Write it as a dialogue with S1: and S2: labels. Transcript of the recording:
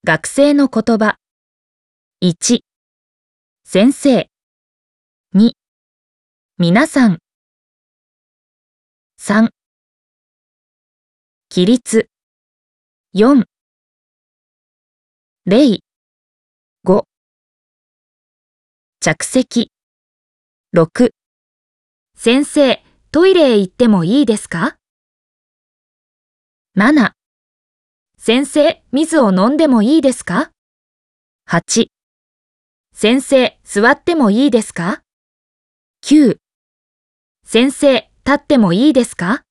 S1: 学生の言葉。1、先生。2、皆さん。3、起立。4、礼。5、着席。6、先生、トイレへ行ってもいいですか？ 7、先生、水を飲んでもいいですか？ 8、先生、座ってもいいですか？ 9、先生、立ってもいいですか？